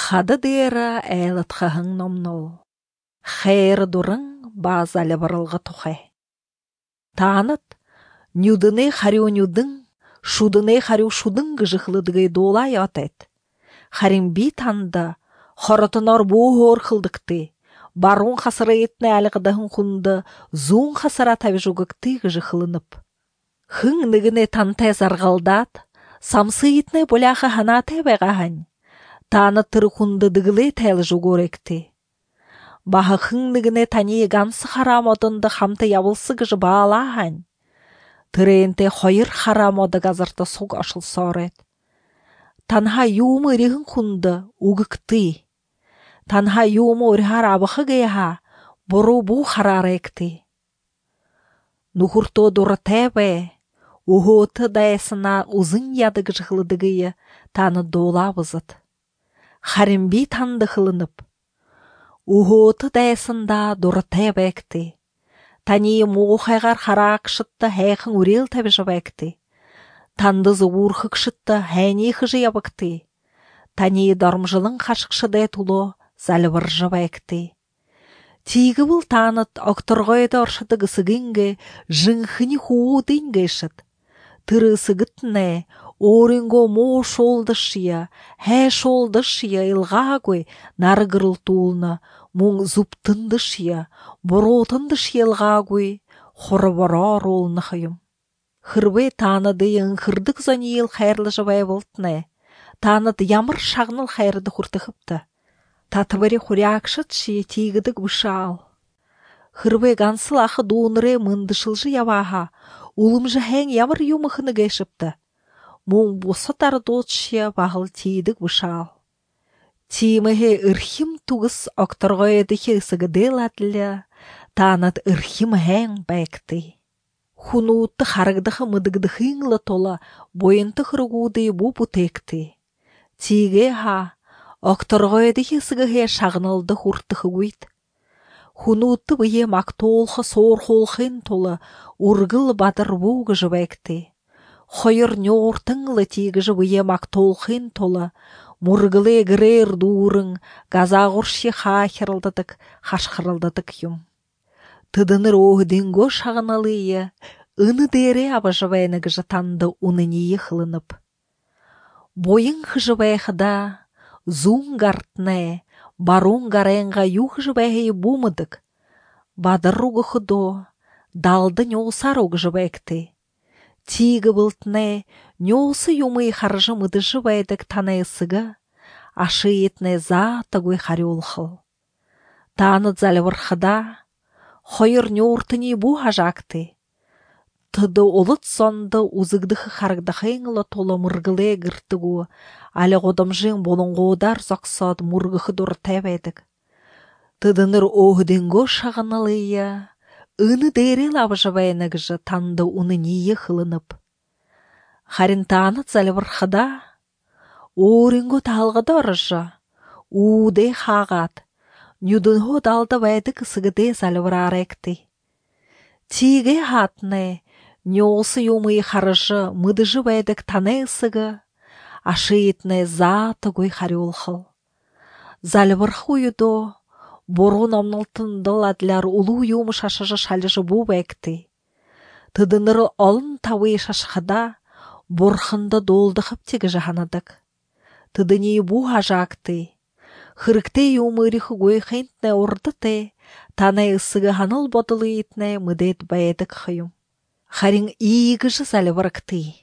Хады дера айлатқағың номнол. Хайры дұрың базалы барылғы тұхай. Таныт, нюдыны харю нюдың, шудыны харю шудың гыжықлыдығы долай атайд. Харин би танда, хоротынор бұғы орқылдықты, барун қасыры етіне әліғыдағын құнды, зуын қасыра табы жүгікті гыжықлынып. Хың нігіне тантай зарғалдат, самсы етіне бұляқы ханаты бәғағань. Таны тұры құнды дығылы тәлі жүгөректі. Бағы хың нігіне тани гансы харам одынды хамты ябылсы гыжы бағалағань. Тыренте хойыр харам оды газырты соқ ашыл сорет. Танха юмы рихын құнды угыкты. Танха юмы өрхар абықы гейха бұру бұ хараректі. Нухурто дұры тәбе, ухоты дайсына ұзын яды гыжықлыдығыйы таны дола бызыд. Харимби танды қылынып. Ухоты дайсында дұры тәбәкті. Тани мұғайғар харак шытты хайқын үрел тәбі жабәкті. Тандызы урхық шытты хайне хыжы ябыкты. Тани дармжылың қашықшыдай тұлы залывыр жабәкті. Тигі бұл таныт оқтырғайды оршыды гысыгінге жыңхыни хуудынге шыт. Тыры сыгытне, орынго мо шолдышия, хэ шолдышия илғагой нары гырыл тулна, мұң зуптындышия, боротындышия илғагой, хоры борар олны хыйым. Хырбы таныдыйын хырдық зони ел хайрлы жабай болтне, таныд ямыр шағныл хайрды хұртықыпты. Татыбари хурякшыт шие тигідік бышал. Хырбы гансыл ақы дуыныры мындышылжы яваға, улымжы хэң ямыр юмықыны гайшыпты. Мұң босатары дотшия бағыл тейдік бышал. Тиміхе үрхім туғыс оқтырғойдығы сығыдыл әділі, танат үрхім хэң бәкті. Хунуутты харагдығы мыдығдығыңлы тола бойынты қырғуды бұ бұтекті. Тиге ха, оқтырғойдығы сығығы шағынылды хұрттығы өйт. Хунуутты бұйе мақтолқы сорхолқын толы ургыл бадыр бұғы жыбәкті. Хойыр нёртыңлы тигіжі бұйе мақтолқын толы мұргылы гірер дұрың газағырши хахырылдыдық, хашқырылдыдық юм. Тыдыныр оғденго шағыналыйы, үні дере абажывайны гыжы танды уныниі қылынып. Бойын хыжывайқыда, зун гартне, барун гаренға юх жывайы бумыдық. Бадыр руғы хыдо, далды нёлсар оғы жывайкты. Тигі бұлтне, нёлсы юмы харжы мыды жывайдық танайсыға, ашы етне затығой харюлхыл. Таны залывырхыда, хойыр нёртыни бұ хажакты. Тыды олыт сонды узыгдығы харгдахыңылы толы мұргылы гіртігу, алі ғодымжың болыңғодар зақсад мұргығы дұр тәбәдік. Тыдыныр оғденго шағынылыйы, үні дәрел абыжывайнығыжы танды уны ниі қылынып. Харин таныт залывырхыда, орынго талғыда ұрыжы, уды хағат, нюдынго далды вайды кысығыды залывырар әкті. Тиге хатны, нёлсы юмы харыжы мыдыжы вайдық таны ысығы, ашы етіне затығой харюлхыл. Залывырху юдо, борун омнылтындыл әділер улу юмы шашыжы шалыжы бұ бәкті. Тыдыныры олын тауы шашқыда, борхынды долдықып тегі жағанадық. Тыдыни бұ ажакты. Хырыкты юмы рихы гой хентне ордыты, таны ысығы ханыл бодылы етіне мүдет бәйедік хыйым. Харин игі жызалі варыкты.